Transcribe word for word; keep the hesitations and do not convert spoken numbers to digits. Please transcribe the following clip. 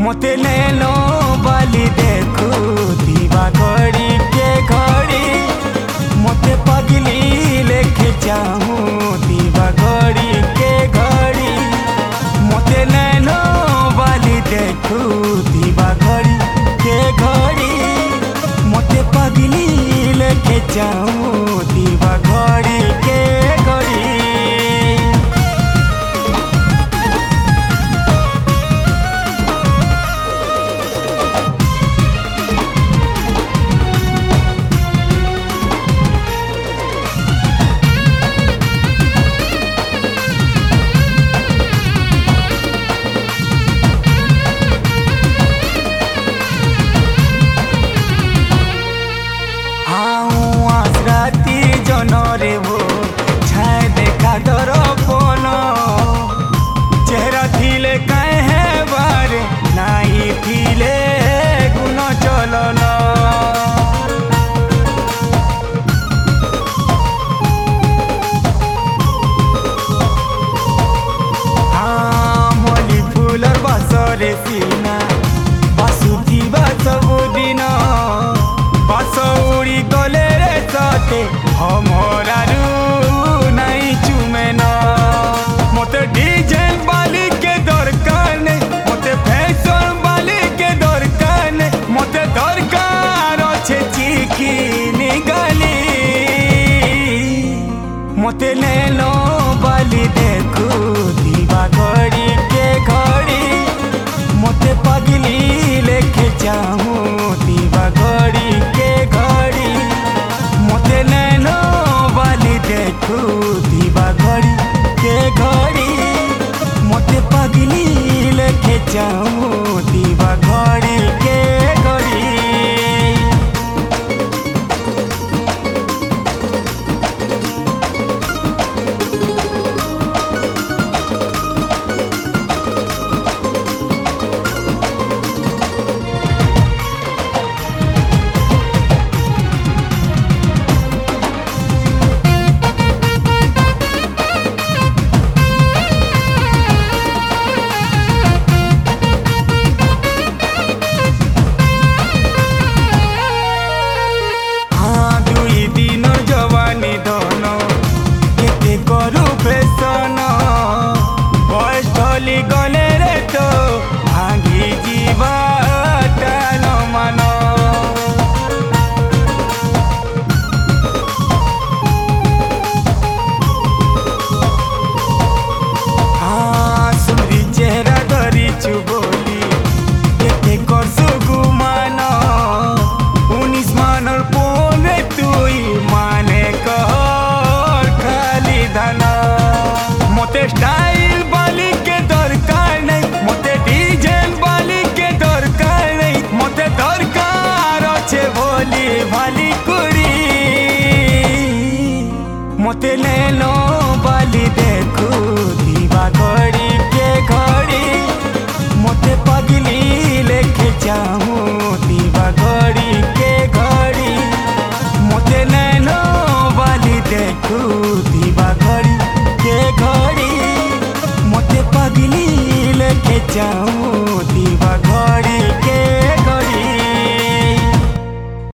मते नैनो बाली देखू दीवा घड़ी के घड़ी मते पगली लेके जाऊं दीवा घड़ी के घड़ी मते नैनो बाली देखू दीवा घड़ी के घड़ी मते पगली लेके जाऊं दीवा घड़ी के घड़ी। रे वो छाए देखा दर्पण चेहरा थिले कहे बारे नहीं थिले गुण चलन हाँ मली फूलर बसरे सीना बासुथिबा सबुदिन बस उड़ी गले रे सते हमरा नहीं चुमेन मते डिजाइन बाली के दरकार नहीं मते फैशन बाली के दरकार नहीं मते दरकार अच्छे चिकिनी गाली मते नैनो बाली देखू दीवा घड़ी के घड़ी मते पगली लेके जाऊं दीवा घड़ी के घड़ी मते नैनो बाली देखू दीवा घड़ी के घड़ी मते पगली लेके जाऊं दीवा घड़ी के घड़ी। गले रे तो भांगी जीवा टान मान हाँ सुरी चेहरा धरी चुबोली केते करसु गुमान उन्नीस मानर पोने तुई माने कहर खाली धन मते स्टाइल बाली के दरकार नहीं मते डिजाइन बाली के दरकार नहीं मते दरकार अच्छे भोली भाली कुड़ी मते नैनो बाली देखू दीवा घड़ी के घड़ी मते पगली लेके जाऊं दीवा घड़ी के घड़ी मते नैनो बाली देखू दीवा घड़ी के घड़ी मते पगली लेके जाऊं दीवा